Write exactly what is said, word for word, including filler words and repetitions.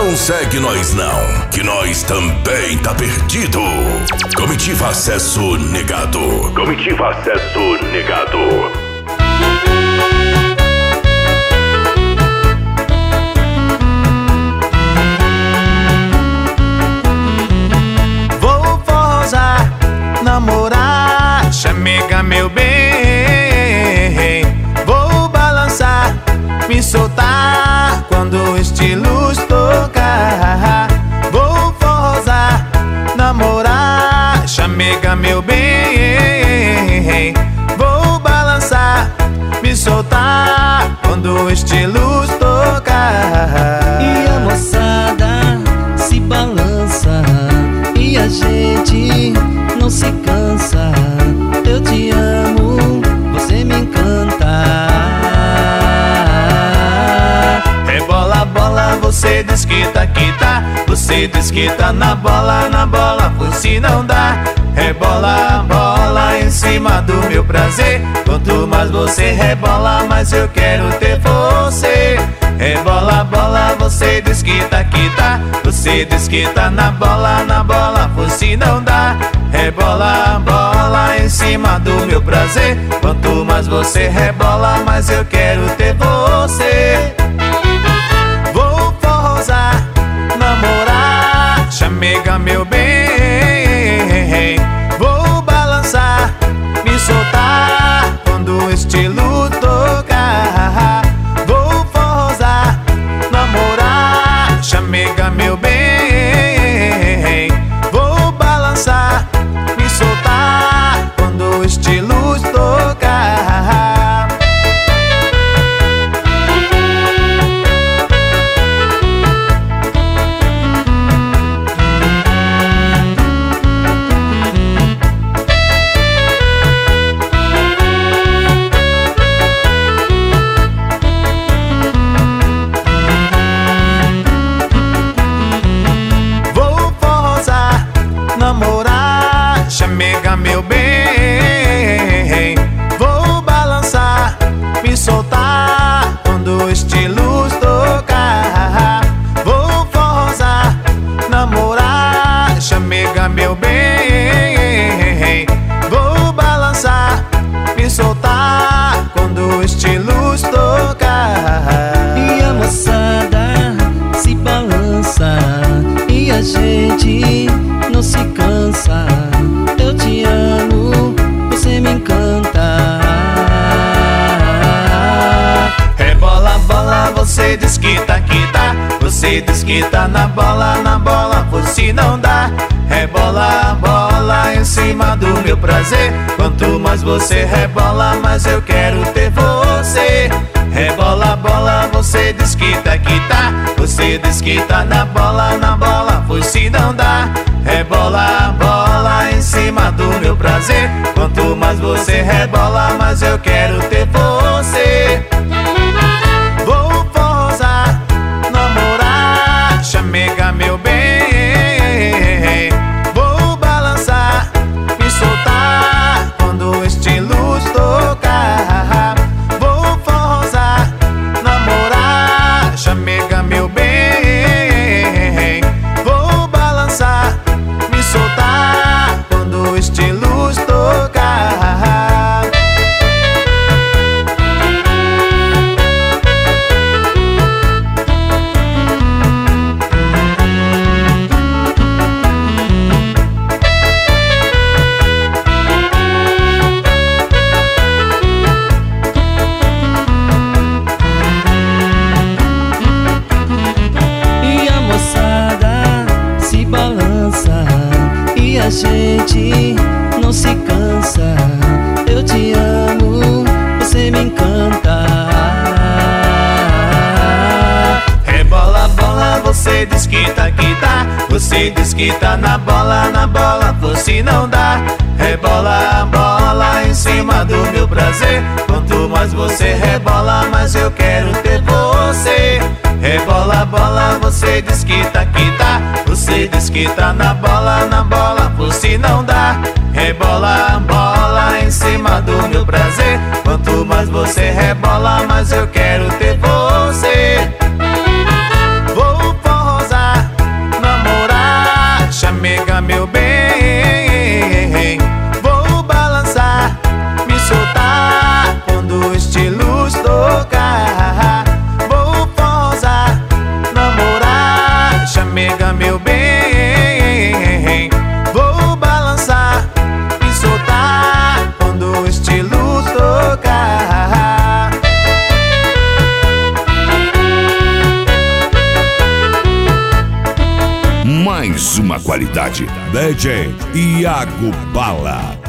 Não segue nós não, que nós também tá perdido. Comitiva Acesso Negado. Comitiva Acesso Negado. Vou forrosar, namorar, chamega meu bem. Vou balançar, me soltar quando o estilos tocar. Vou forrosar, namorar, chamega meu bem. Vou balançar, me soltar quando o estilos tocar. E a moçada se balança e a gente não se cansa. Eu te amo, você me encanta. Rebola, bola, você diz que tá, que tá. Você diz que tá na bola, na bola, por se não dá. Rebola, bola em cima do meu prazer. Quanto mais você rebola, mais eu quero ter você. Rebola, bola, você diz que tá, que tá. Você diz que tá na bola, na bola, por se não dá. Rebola, bola em cima do meu prazer. Quanto mais você rebola, mais eu quero ter você. Vou forrosar, namorar, chamega meu bem. Vou balançar, me soltar quando o estilo tocar. Vou forrosar, namorar, chamega meu bem. Vou balançar, me soltar quando o estilo tocar. Namorar, chamega meu bem. Vou balançar, me soltar quando o estilos tocar. Vou forrosar, namorar, chamega meu bem. Vou balançar, me soltar quando o estilos tocar. E a moçada se balança e a gente não se cansa. Eu te amo, você me encanta. Rebola, bola, você diz que tá, que tá. Você diz que tá na bola, na bola, por se não dá. Rebola, bola em cima do meu prazer. Quanto mais você rebola, mais eu quero ter você. Rebola, bola, você diz que tá, que tá. Você diz que tá na bola, na bola, por se não dá. Rebola, bola em cima do meu prazer. Quanto mais você rebola, mais eu quero ter você. Vou forrosar, namorar, chamega meu bem. Vou balançar, me soltar quando o estilos tocar. Vou forrosar, namorar, chamega meu bem. Vou balançar, me soltar quando o estilos tocar. E a moçada se balança e a gente não se cansa. Eu te amo, você me encanta. Rebola, bola, você diz que tá, que tá. Você diz que tá na bola, na bola, por se não dá. Rebola, bola em cima do meu prazer. Quanto mais você rebola, mais eu quero ter você. Rebola, bola, você diz que tá, que tá. Você diz que tá na bola, na bola, por se não dá. Rebola, bola em cima do meu prazer. Quanto mais você rebola, mais eu quero ter você. Vou forrosar, qualidade. D J Iago Bala.